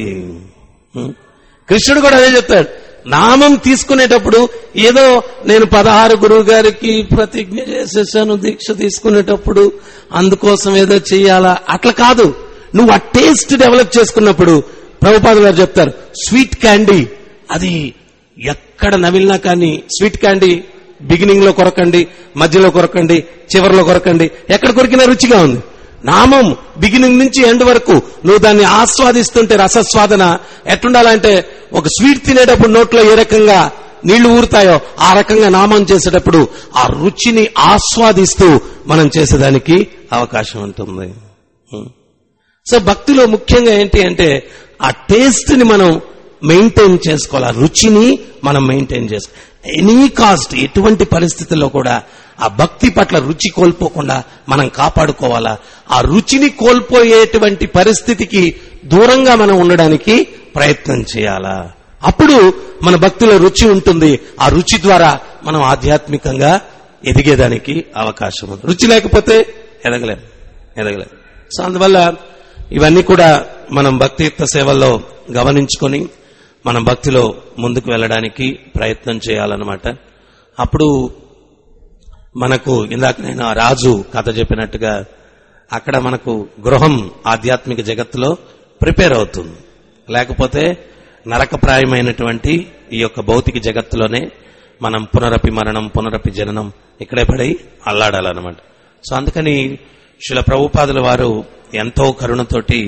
S1: కృష్ణుడు కూడా అదే చెప్తాడు. నామం తీసుకునేటప్పుడు ఏదో నేను 16 గురువు గారికి ప్రతిజ్ఞ చేసేసాను దీక్ష తీసుకునేటప్పుడు అందుకోసం ఏదో చెయ్యాలా, అట్లా కాదు. నువ్వు ఆ టేస్ట్ డెవలప్ చేసుకున్నప్పుడు ప్రభుపాదులు గారు చెప్తారు, స్వీట్ క్యాండీ అది ఎక్కడ నమిలినా కానీ స్వీట్ క్యాండీ బిగినింగ్ లో కొరకండి, మధ్యలో కొరకండి, చివరిలో కొరకండి, ఎక్కడ కొరికినా రుచిగా ఉంది. నామం బిగినింగ్ నుంచి ఎండ్ వరకు నువ్వు దాన్ని ఆస్వాదిస్తుంటే రసస్వాదన ఎట్టుండాలంటే, ఒక స్వీట్ తినేటప్పుడు నోట్లో ఏ రకంగా నీళ్లు ఊరుతాయో ఆ రకంగా నామం చేసేటప్పుడు ఆ రుచిని ఆస్వాదిస్తూ మనం చేసేదానికి అవకాశం ఉంటుంది. సో భక్తిలో ముఖ్యంగా ఏంటి అంటే ఆ టేస్ట్ ని మనం మెయింటైన్ చేసుకోవాలి, ఆ రుచిని మనం మెయింటైన్ చేసుకోవాలి. ఎనీ కాస్ట్, ఎటువంటి పరిస్థితుల్లో కూడా ఆ భక్తి పట్ల రుచి కోల్పోకుండా మనం కాపాడుకోవాలా. ఆ రుచిని కోల్పోయేటువంటి పరిస్థితికి దూరంగా మనం ఉండడానికి ప్రయత్నం చేయాలా. అప్పుడు మన భక్తిలో రుచి ఉంటుంది. ఆ రుచి ద్వారా మనం ఆధ్యాత్మికంగా ఎదిగేదానికి అవకాశం ఉంది. రుచి లేకపోతే ఎదగలేం. సో అందువల్ల ఇవన్నీ కూడా మనం భక్తియుక్త సేవల్లో గమనించుకొని మనం భక్తిలో ముందుకు వెళ్ళడానికి ప్రయత్నం చేయాలన్నమాట. అప్పుడు మనకు ఇందాక నేను ఆ రాజు కథ చెప్పినట్టుగా అక్కడ మనకు గృహం ఆధ్యాత్మిక జగత్తులో ప్రిపేర్ అవుతుంది. లేకపోతే నరకప్రాయమైనటువంటి ఈ యొక్క భౌతిక జగత్తులోనే మనం పునరపి మరణం పునరపి జననం ఇక్కడే పడి అల్లాడాలన్నమాట. సో అందుకని శ్రీల ప్రభుపాదుల వారు ఎంతో కరుణతోటి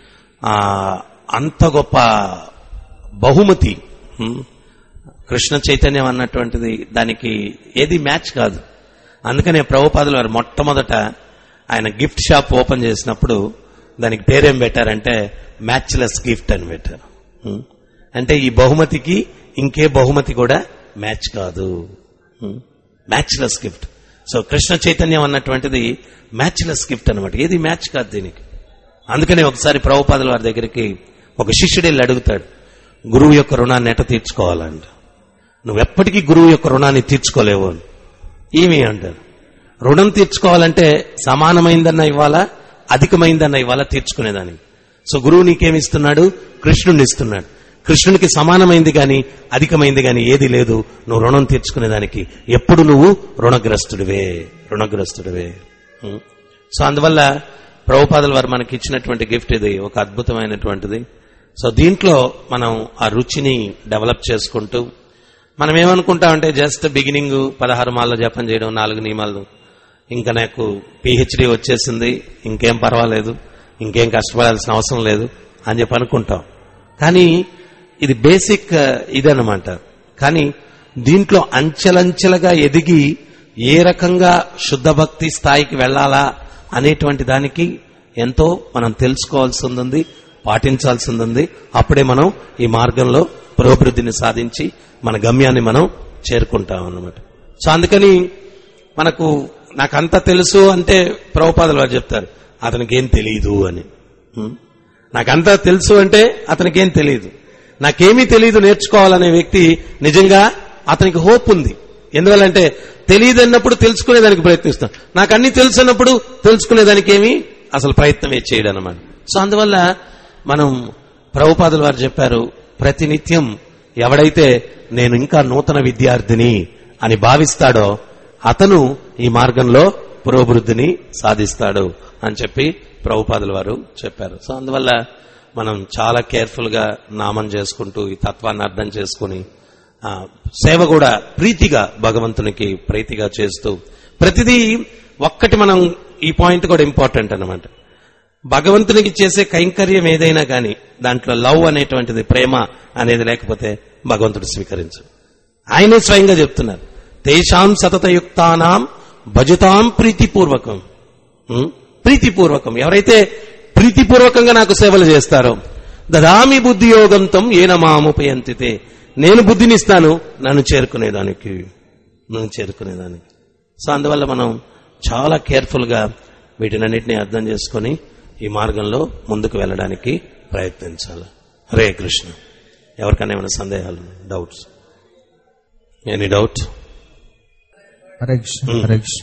S1: అంత గొప్ప బహుమతి కృష్ణ చైతన్యం అన్నటువంటిది దానికి ఏది మ్యాచ్ కాదు. అందుకనే ప్రభుపాదుల వారు మొట్టమొదట ఆయన గిఫ్ట్ షాప్ ఓపెన్ చేసినప్పుడు దానికి పేరేం పెట్టారంటే మ్యాచ్లెస్ గిఫ్ట్ అని పెట్టారు. అంటే ఈ బహుమతికి ఇంకే బహుమతి కూడా మ్యాచ్ కాదు, మ్యాచ్లెస్ గిఫ్ట్. సో కృష్ణ చైతన్యం అన్నటువంటిది మ్యాచ్లెస్ గిఫ్ట్ అనమాట, ఏది మ్యాచ్ కాదు దీనికి. అందుకనే ఒకసారి ప్రభుపాదుల వారి దగ్గరికి ఒక శిష్యుడు వెళ్ళి అడుగుతాడు, గురువు యొక్క రుణాన్ని ఎట్ట తీర్చుకోవాలంట. నువ్వెప్పటికీ గురువు యొక్క రుణాన్ని తీర్చుకోలేవు అని. ఏమి అంటారు, రుణం తీర్చుకోవాలంటే సమానమైందన్న ఇవ్వాలా, అధికమైందన్న ఇవ్వాలా తీర్చుకునేదానికి. సో గురువు నీకేమిస్తున్నాడు? కృష్ణుడిని ఇస్తున్నాడు. కృష్ణునికి సమానమైంది గాని అధికమైంది గాని ఏది లేదు. నువ్వు రుణం తీర్చుకునేదానికి ఎప్పుడు నువ్వు రుణగ్రస్తుడివే. సో అందువల్ల ప్రభుపాదుల వారు మనకి ఇచ్చినటువంటి గిఫ్ట్ ఇది ఒక అద్భుతమైనటువంటిది. సో దీంట్లో మనం ఆ రుచిని డెవలప్ చేసుకుంటూ మనం ఏమనుకుంటామంటే జస్ట్ బిగినింగ్ 16 మాల్లో జపం చేయడం, 4 నియమాలు, ఇంకా నాకు PhD వచ్చేసింది, ఇంకేం పర్వాలేదు, ఇంకేం కష్టపడాల్సిన అవసరం లేదు అని చెప్పి అనుకుంటాం. కానీ ఇది బేసిక్ ఇదన్నమాట. కానీ దీంట్లో అంచెలంచెలుగా ఎదిగి ఏ రకంగా శుద్ధ భక్తి స్థాయికి వెళ్లాలా అనేటువంటి దానికి ఎంతో మనం తెలుసుకోవాల్సి ఉంది, పాటించాల్సి ఉంది. అప్పుడే మనం ఈ మార్గంలో పురోభివృద్ధిని సాధించి మన గమ్యాన్ని మనం చేరుకుంటాం అన్నమాట. సో అందుకని మనకు నాకంతా తెలుసు అంటే ప్రభుపాదుల వారు చెప్తారు అతనికి ఏం తెలియదు అని. నాకంతా తెలుసు అంటే అతనికి ఏం తెలియదు. నాకేమీ తెలియదు నేర్చుకోవాలనే వ్యక్తి నిజంగా అతనికి హోప్ ఉంది. ఎందువల్లంటే తెలియదు అన్నప్పుడు తెలుసుకునేదానికి ప్రయత్నిస్తాం, నాకు అన్ని తెలుసు అన్నప్పుడు తెలుసుకునేదానికి ఏమీ అసలు ప్రయత్నమే చేయడం అన్నమాట. సో అందువల్ల మనం ప్రభుపాదుల వారు చెప్పారు, ప్రతినిత్యం ఎవడైతే నేను ఇంకా నూతన విద్యార్థిని అని భావిస్తాడో అతను ఈ మార్గంలో పురోభివృద్ధిని సాధిస్తాడు అని చెప్పి ప్రభుపాదుల వారు చెప్పారు. సో అందువల్ల మనం చాలా కేర్ఫుల్ గా నామం చేసుకుంటూ ఈ తత్వాన్ని అర్థం చేసుకుని సేవ కూడా ప్రీతిగా భగవంతునికి ప్రీతిగా చేస్తూ ప్రతిదీ ఒక్కటి మనం ఈ పాయింట్ కూడా ఇంపార్టెంట్ అన్నమాట. భగవంతునికి చేసే కైంకర్యం ఏదైనా కానీ దాంట్లో లవ్ అనేటువంటిది, ప్రేమ అనేది లేకపోతే భగవంతుడు స్వీకరించు. ఆయనే స్వయంగా చెప్తున్నారు, తేషాం సతతయుక్తానాం భజతాం ప్రీతిపూర్వకం. ప్రీతిపూర్వకం ఎవరైతే ప్రీతిపూర్వకంగా నాకు సేవలు చేస్తారో దదామి బుద్ధి యోగంతం ఏన మాముపయంతితే, నేను బుద్ధినిస్తాను నన్ను చేరుకునేదానికి. సో అందువల్ల మనం చాలా కేర్ఫుల్ గా వీటినన్నింటినీ అర్థం చేసుకుని ఈ మార్గంలో ముందుకు వెళ్ళడానికి ప్రయత్నించాలి. హరే కృష్ణ. ఎవరికైనా ఏమైనా సందేహాలు, doubts? Any doubt?
S2: Hare Krishna. Hare Krishna.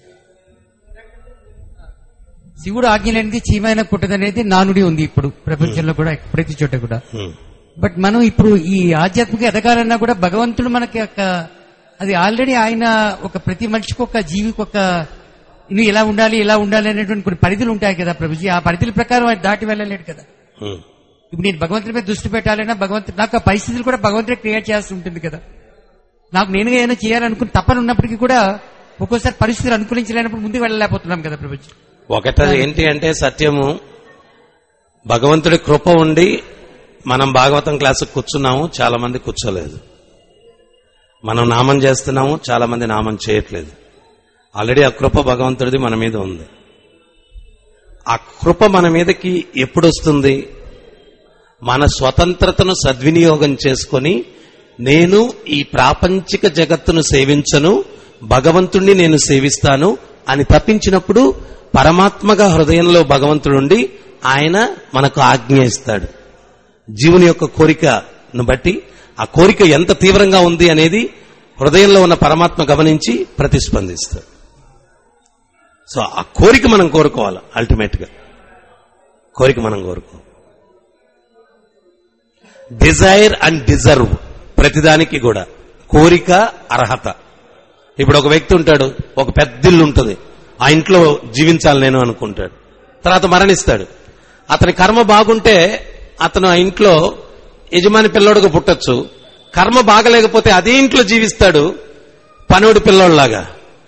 S2: శివుడు ఆజ్ఞ లేనిది చీమైన పుట్టదనేది నానుడి ఉంది ఇప్పుడు ప్రపంచంలో కూడా, ప్రతి చోట కూడా. బట్ మనం ఇప్పుడు ఈ ఆధ్యాత్మిక ఎదగాలన్నా కూడా భగవంతుడు మనకి అది ఆల్రెడీ ఆయన ఒక ప్రతి మనిషికి ఒక జీవికి ఒక నువ్వు ఇలా ఉండాలి ఇలా ఉండాలి అనేటువంటి కొన్ని పరిధులు ఉంటాయి కదా ప్రభుజీ. ఆ పరిధుల ప్రకారం ఆయన దాటి వెళ్ళలేడు కదా. ఇప్పుడు నేను భగవంతుడి మీద దృష్టి పెట్టాలన్నా భగవంతుడు నాకు ఆ పరిస్థితులు కూడా భగవంతుడే క్రియేట్ చేస్తూ ఉంటుంది కదా. నాకు నేనుగా ఏమైనా చేయాలనుకుని తప్పని ఉన్నప్పటికీ కూడా ఒక్కోసారి పరిస్థితులు అనుకూలించలేనప్పుడు ముందుకు వెళ్ళలేకపోతున్నాం కదా ప్రభుజీ.
S1: ఒకటి ఏంటి అంటే సత్యము, భగవంతుడి కృప ఉండి మనం భాగవతం క్లాసుకు కూర్చున్నాము, చాలా మంది కూర్చోలేదు. మనం నామం చేస్తున్నాము, చాలా మంది నామం చేయట్లేదు. ఆల్రెడీ ఆ కృప భగవంతుడిది మన మీద ఉంది. ఆ కృప మన మీదకి ఎప్పుడు వస్తుంది? మన స్వతంత్రతను సద్వినియోగం చేసుకొని నేను ఈ ప్రాపంచిక జగత్తును సేవించను, భగవంతుణ్ణి నేను సేవిస్తాను అని తప్పించినప్పుడు పరమాత్మగా హృదయంలో భగవంతుడుండి ఆయన మనకు ఆజ్ఞ ఇస్తాడు. జీవుని యొక్క కోరికను బట్టి ఆ కోరిక ఎంత తీవ్రంగా ఉంది అనేది హృదయంలో ఉన్న పరమాత్మ గమనించి ప్రతిస్పందిస్తాడు. సో ఆ కోరిక మనం కోరుకోవాలి. అల్టిమేట్ గా కోరిక మనం కోరుకోవాలి. డిజైర్ అండ్ డిజర్వ్, ప్రతిదానికి కూడా కోరిక, అర్హత. ఇప్పుడు ఒక వ్యక్తి ఉంటాడు, ఒక పెద్ద ఇల్లు ఉంటుంది, ఆ ఇంట్లో జీవించాలి నేను అనుకుంటాడు, తర్వాత మరణిస్తాడు. అతని కర్మ బాగుంటే అతను ఆ ఇంట్లో యజమాని పిల్లోడుగా పుట్టొచ్చు. కర్మ బాగలేకపోతే అదే ఇంట్లో జీవిస్తాడు పనుడి పిల్లోడులాగా.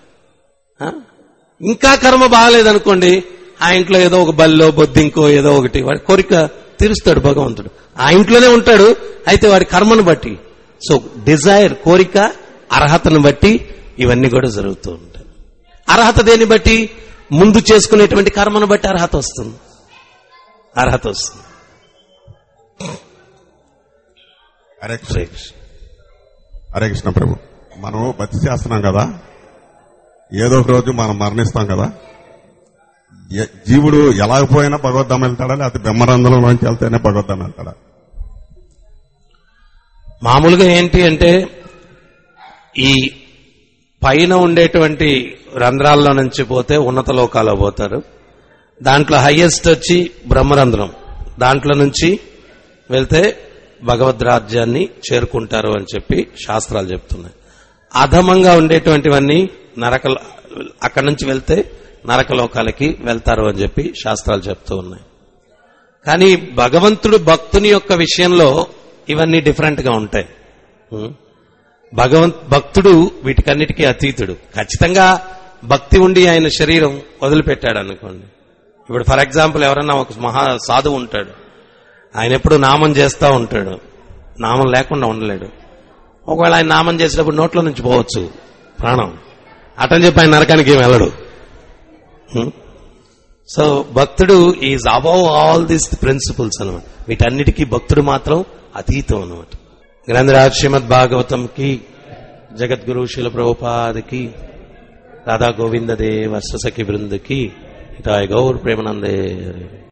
S1: ఇంకా కర్మ బాగలేదనుకోండి, ఆ ఇంట్లో ఏదో ఒక బల్లో బొద్దింకో ఏదో ఒకటి వాడి కోరిక తీరుస్తాడు భగవంతుడు. ఆ ఇంట్లోనే ఉంటాడు, అయితే వాడి కర్మను బట్టి. సో డిజైర్, కోరిక, అర్హతను బట్టి ఇవన్నీ కూడా జరుగుతూ ఉంటాయి. అర్హత దేన్ని బట్టి? ముందు చేసుకునేటువంటి కర్మను బట్టి అర్హత వస్తుంది. అర్హత వస్తుంది.
S3: హరే కృష్ణ ప్రభు. మనం బతి చేస్తున్నాం కదా, ఏదో ఒక రోజు మనం మరణిస్తాం కదా. జీవుడు ఎలాగపోయినా భగవద్ధామం వెళ్తాడా, లేకపోతే బ్రహ్మరంధ్రంలోంచి వెళ్తేనే భగవద్ధామం వెళ్తాడా?
S1: మామూలుగా ఏంటి అంటే ఈ పైన ఉండేటువంటి రంధ్రాల్లో నుంచి పోతే ఉన్నత లోకాల్లో పోతారు. దాంట్లో హైయెస్ట్ వచ్చి బ్రహ్మరంధ్రం, దాంట్లో నుంచి వెళ్తే భగవద్ రాజ్యాన్ని చేరుకుంటారు అని చెప్పి శాస్త్రాలు చెప్తున్నాయి. అధమంగా ఉండేటువంటివన్నీ అక్కడి నుంచి వెళ్తే నరకలోకాలకి వెళ్తారు అని చెప్పి శాస్త్రాలు చెప్తూ ఉన్నాయి. కానీ భగవంతుడు భక్తుని యొక్క విషయంలో ఇవన్నీ డిఫరెంట్ గా ఉంటాయి. భక్తుడు వీటికన్నిటికీ అతీతుడు. ఖచ్చితంగా భక్తి ఉండి ఆయన శరీరం వదిలిపెట్టాడు అనుకోండి. ఇప్పుడు ఫర్ ఎగ్జాంపుల్ ఎవరన్నా ఒక మహా సాధువు ఉంటాడు, ఆయన ఎప్పుడు నామం చేస్తా ఉంటాడు, నామం లేకుండా ఉండలేడు. ఒకవేళ ఆయన నామం చేసేటప్పుడు నోట్లో నుంచి పోవచ్చు ప్రాణం, అటని చెప్పి ఆయన నరకానికి ఏం వెళ్ళడు. సో భక్తుడు is above all these principles అనమాట. వీటన్నిటికీ భక్తుడు మాత్రం అతీతం అనమాట. గ్రంథరాజ్ శ్రీమద్ భాగవతం కి, జగద్గురు శిల ప్రభుపాద కి, రాధా గోవింద దేవ సఖి బృంద కి, హితాయ గౌర్ ప్రేమానందే.